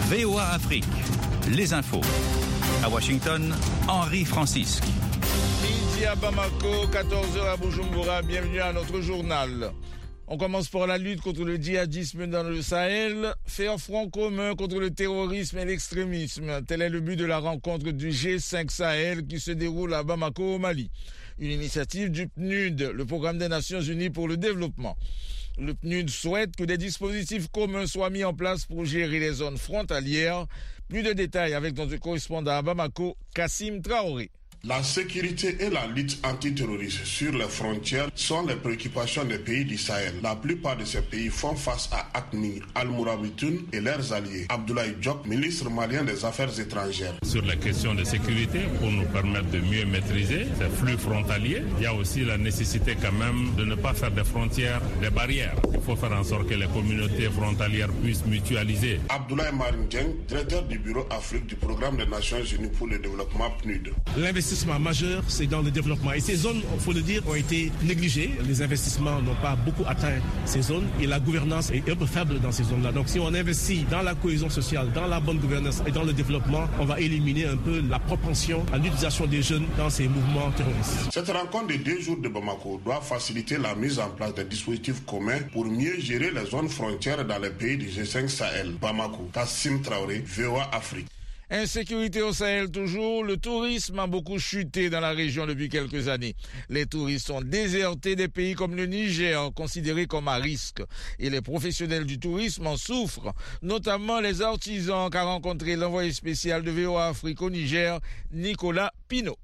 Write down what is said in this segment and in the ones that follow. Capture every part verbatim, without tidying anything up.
V O A Afrique, les infos. À Washington, Henri Francisque. Midi à Bamako, quatorze heures à Bujumbura, bienvenue à notre journal. On commence par la lutte contre le djihadisme dans le Sahel, faire front commun contre le terrorisme et l'extrémisme. Tel est le but de la rencontre du G cinq Sahel qui se déroule à Bamako au Mali. Une initiative du P N U D, le Programme des Nations Unies pour le développement. Le P N U D souhaite que des dispositifs communs soient mis en place pour gérer les zones frontalières. Plus de détails avec notre correspondant à Bamako, Kassim Traoré. La sécurité et la lutte antiterroriste sur les frontières sont les préoccupations des pays du Sahel. La plupart de ces pays font face à A Q M I, Al-Mourabitoun et leurs alliés. Abdoulaye Diop, ministre malien des Affaires étrangères. Sur la question de sécurité, pour nous permettre de mieux maîtriser ces flux frontaliers, il y a aussi la nécessité quand même de ne pas faire des frontières des barrières. Il faut faire en sorte que les communautés frontalières puissent mutualiser. Abdoulaye Marindieng, directeur du Bureau Afrique du Programme des Nations Unies pour le développement P N U D. L'investissement majeur, c'est dans le développement. Et ces zones, il faut le dire, ont été négligées. Les investissements n'ont pas beaucoup atteint ces zones et la gouvernance est un peu faible dans ces zones-là. Donc si on investit dans la cohésion sociale, dans la bonne gouvernance et dans le développement, on va éliminer un peu la propension à l'utilisation des jeunes dans ces mouvements terroristes. Cette rencontre de deux jours de Bamako doit faciliter la mise en place des dispositifs communs pour mieux gérer les zones frontières dans les pays du G cinq Sahel. Bamako, Kassim Traoré, V O A Afrique. Insécurité au Sahel toujours, le tourisme a beaucoup chuté dans la région depuis quelques années. Les touristes sont désertés des pays comme le Niger, considérés comme à risque. Et les professionnels du tourisme en souffrent, notamment les artisans qu'a rencontré l'envoyé spécial de V O A Afrique au Niger, Nicolas Pinault.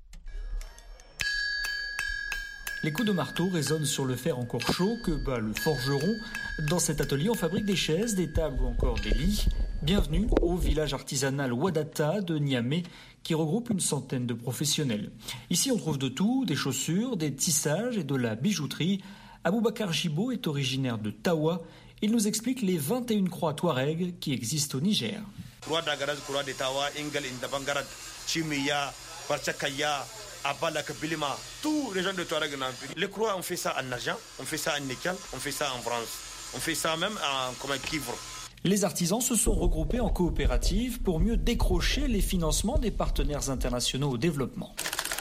Les coups de marteau résonnent sur le fer encore chaud que bat le forgeron. Dans cet atelier, on fabrique des chaises, des tables ou encore des lits. Bienvenue au village artisanal Wadata de Niamey qui regroupe une centaine de professionnels. Ici, on trouve de tout, des chaussures, des tissages et de la bijouterie. Aboubacar Jibo est originaire de Tawa. Il nous explique les vingt et une croix Touareg qui existent au Niger. Croix d'Agarad, croix de Tawa, Ingal, Indabangarad, Chimiya, Parchakaya, Abalak, Bilima, tous les gens de Touareg. Les croix, on fait ça en argent, on fait ça en nickel, on fait ça en bronze. On fait ça même en, comme un cuivre. Les artisans se sont regroupés en coopérative pour mieux décrocher les financements des partenaires internationaux au développement.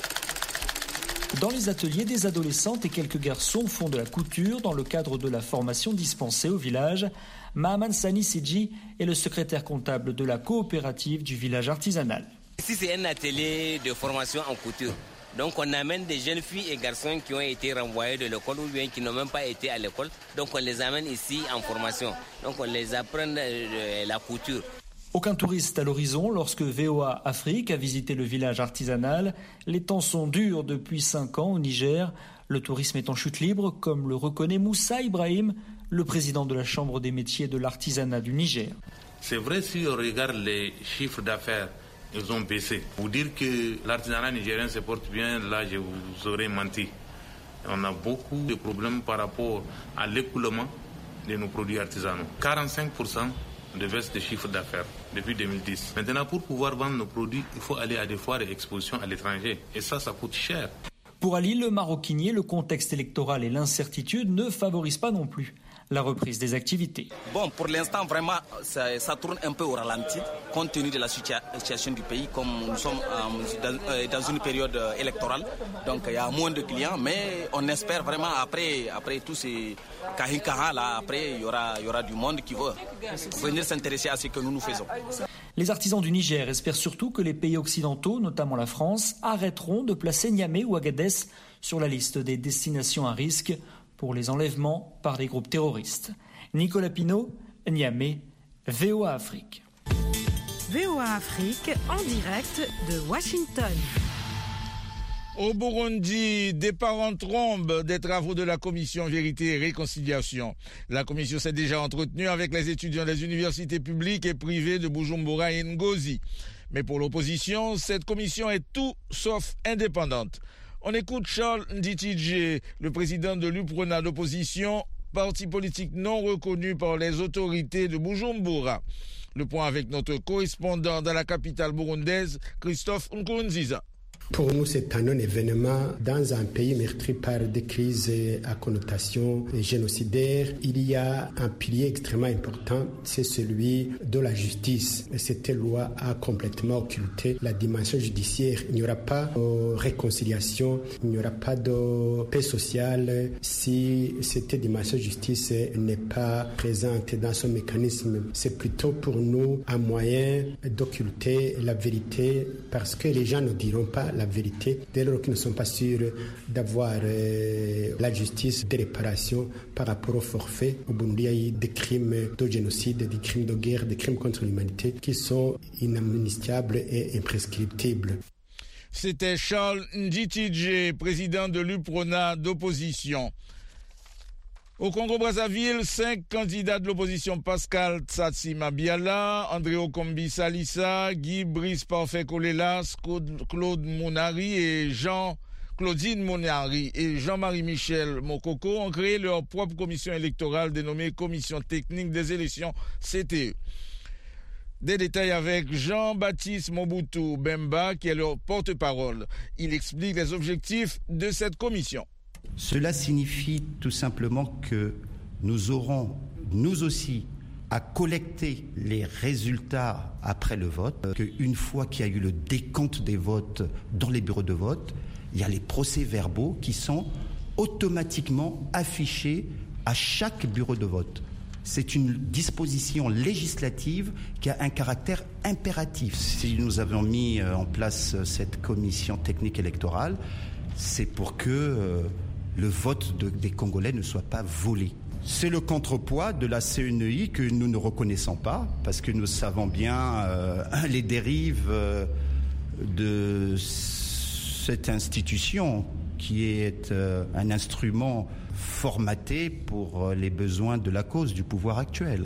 Dans les ateliers, des adolescentes et quelques garçons font de la couture dans le cadre de la formation dispensée au village. Mahaman Sani Sidji est le secrétaire comptable de la coopérative du village artisanal. Ici, c'est un atelier de formation en couture. Donc on amène des jeunes filles et garçons qui ont été renvoyés de l'école ou bien qui n'ont même pas été à l'école. Donc on les amène ici en formation. Donc on les apprend la couture. Aucun touriste à l'horizon lorsque V O A Afrique a visité le village artisanal. Les temps sont durs depuis cinq ans au Niger. Le tourisme est en chute libre, comme le reconnaît Moussa Ibrahim, le président de la Chambre des métiers de l'artisanat du Niger. C'est vrai si on regarde les chiffres d'affaires. Ils ont baissé. Pour dire que l'artisanat nigérien se porte bien, là je vous aurais menti. On a beaucoup de problèmes par rapport à l'écoulement de nos produits artisanaux. quarante-cinq pour cent de baisse de chiffre d'affaires depuis deux mille dix. Maintenant, pour pouvoir vendre nos produits, il faut aller à des foires et expositions à l'étranger. Et ça, ça coûte cher. Pour Ali, le maroquinier, le contexte électoral et l'incertitude ne favorisent pas non plus la reprise des activités. Bon, pour l'instant, vraiment, ça, ça tourne un peu au ralenti, compte tenu de la situation du pays, comme nous sommes euh, dans, dans une période électorale. Donc, il y a moins de clients, mais on espère vraiment, après, après tous ces kahinkaha, là, après, il y aura, il y aura du monde qui va venir s'intéresser à ce que nous nous faisons. Les artisans du Niger espèrent surtout que les pays occidentaux, notamment la France, arrêteront de placer Niamey ou Agadez sur la liste des destinations à risque pour les enlèvements par des groupes terroristes. Nicolas Pinault, Niamey, V O A Afrique. V O A Afrique en direct de Washington. Au Burundi, départ en trombe des travaux de la commission Vérité et Réconciliation. La commission s'est déjà entretenue avec les étudiants des universités publiques et privées de Bujumbura et Ngozi. Mais pour l'opposition, cette commission est tout sauf indépendante. On écoute Charles Nditidje, le président de l'U P R O N A d'opposition, parti politique non reconnu par les autorités de Bujumbura. Le point avec notre correspondant dans la capitale burundaise, Christophe Nkurunziza. Pour nous, c'est un non-événement. Dans un pays meurtri par des crises à connotation génocidaire, il y a un pilier extrêmement important, c'est celui de la justice. Cette loi a complètement occulté la dimension judiciaire. Il n'y aura pas de réconciliation, il n'y aura pas de paix sociale si cette dimension justice n'est pas présente dans son mécanisme. C'est plutôt pour nous un moyen d'occulter la vérité parce que les gens ne diront pas la vérité dès lors qu'ils ne sont pas sûrs d'avoir euh, la justice de réparation par rapport au forfait. Au Burundi, il y a eu des crimes de génocide, des crimes de guerre, des crimes contre l'humanité qui sont inamnistiables et imprescriptibles. C'était Charles Nditije, président de l'U P R O N A d'opposition. Au Congo-Brazzaville, cinq candidats de l'opposition Pascal Tsatsi Mabiala, André Okombi Salissa, Guy Brice Parfait Kolelas, Claude Mounari et Jean Claudine Mounari et Jean-Marie Michel Mokoko ont créé leur propre commission électorale dénommée Commission technique des élections C T E. Des détails avec Jean-Baptiste Mobutu Bemba, qui est leur porte-parole. Il explique les objectifs de cette commission. Cela signifie tout simplement que nous aurons, nous aussi, à collecter les résultats après le vote, qu'une fois qu'il y a eu le décompte des votes dans les bureaux de vote, il y a les procès-verbaux qui sont automatiquement affichés à chaque bureau de vote. C'est une disposition législative qui a un caractère impératif. Si nous avons mis en place cette commission technique électorale, c'est pour que euh, le vote de, des Congolais ne soit pas volé. C'est le contrepoids de la C N E I que nous ne reconnaissons pas, parce que nous savons bien euh, les dérives euh, de cette institution qui est euh, un instrument formaté pour les besoins de la cause du pouvoir actuel.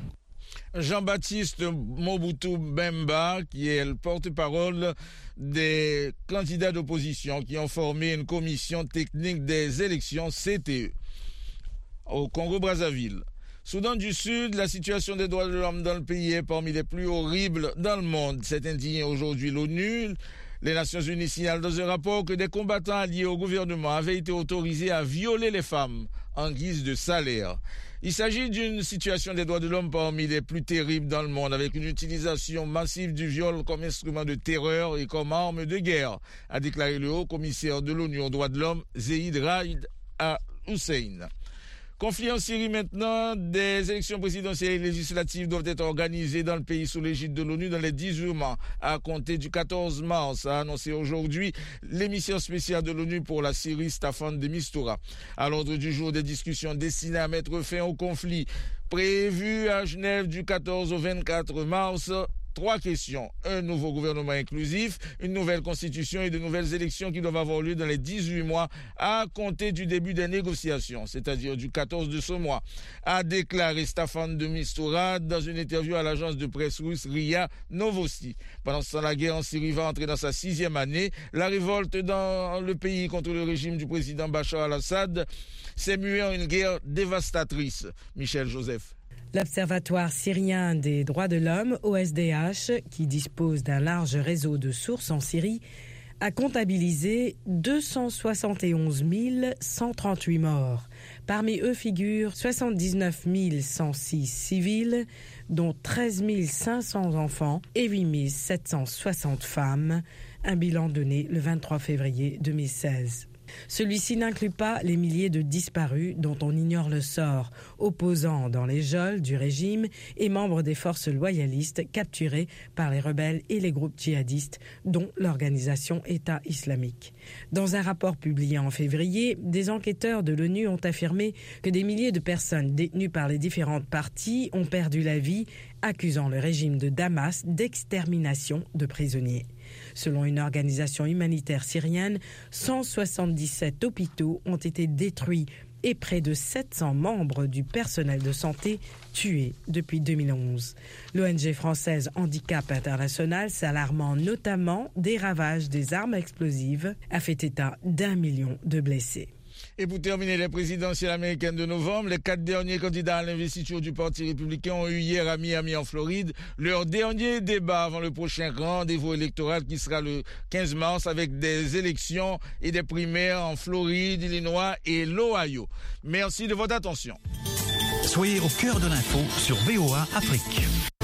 Jean-Baptiste Mobutu Bemba, qui est le porte-parole des candidats d'opposition qui ont formé une commission technique des élections C T E au Congo-Brazzaville. Soudan du Sud, la situation des droits de l'homme dans le pays est parmi les plus horribles dans le monde. C'est indigné aujourd'hui l'ONU. Les Nations Unies signalent dans un rapport que des combattants alliés au gouvernement avaient été autorisés à violer les femmes en guise de salaire. Il s'agit d'une situation des droits de l'homme parmi les plus terribles dans le monde, avec une utilisation massive du viol comme instrument de terreur et comme arme de guerre, a déclaré le haut commissaire de l'ONU aux droits de l'homme, Zeid Raïd al-Hussein. Conflit en Syrie maintenant, des élections présidentielles et législatives doivent être organisées dans le pays sous l'égide de l'ONU dans les dix-huit mois à compter du quatorze mars, a annoncé aujourd'hui l'émission spéciale de l'ONU pour la Syrie, Staffan de Mistura. À l'ordre du jour des discussions destinées à mettre fin au conflit prévu à Genève du quatorze au vingt-quatre mars. Trois questions. Un nouveau gouvernement inclusif, une nouvelle constitution et de nouvelles élections qui doivent avoir lieu dans les dix-huit mois à compter du début des négociations, c'est-à-dire du quatorze de ce mois, a déclaré Staffan de Mistura dans une interview à l'agence de presse russe R I A Novosti. Pendant ce temps, la guerre en Syrie va entrer dans sa sixième année. La révolte dans le pays contre le régime du président Bachar al-Assad s'est muée en une guerre dévastatrice. Michel Joseph. L'Observatoire syrien des droits de l'homme, O S D H, qui dispose d'un large réseau de sources en Syrie, a comptabilisé deux cent soixante et onze mille cent trente-huit morts. Parmi eux figurent soixante-dix-neuf mille cent six civils, dont treize mille cinq cents enfants et huit mille sept cent soixante femmes, un bilan donné le vingt-trois février deux mille seize. Celui-ci n'inclut pas les milliers de disparus dont on ignore le sort, opposants dans les geôles du régime et membres des forces loyalistes capturés par les rebelles et les groupes djihadistes, dont l'organisation État islamique. Dans un rapport publié en février, des enquêteurs de l'ONU ont affirmé que des milliers de personnes détenues par les différentes parties ont perdu la vie, accusant le régime de Damas d'extermination de prisonniers. Selon une organisation humanitaire syrienne, cent soixante-dix-sept hôpitaux ont été détruits et près de sept cents membres du personnel de santé tués depuis deux mille onze. L'O N G française Handicap International, s'alarmant notamment des ravages des armes explosives, a fait état d'un million de blessés. Et pour terminer les présidentielles américaines de novembre, les quatre derniers candidats à l'investiture du Parti républicain ont eu hier à Miami en Floride leur dernier débat avant le prochain rendez-vous électoral qui sera le quinze mars avec des élections et des primaires en Floride, Illinois et l'Ohio. Merci de votre attention. Soyez au cœur de l'info sur V O A Afrique.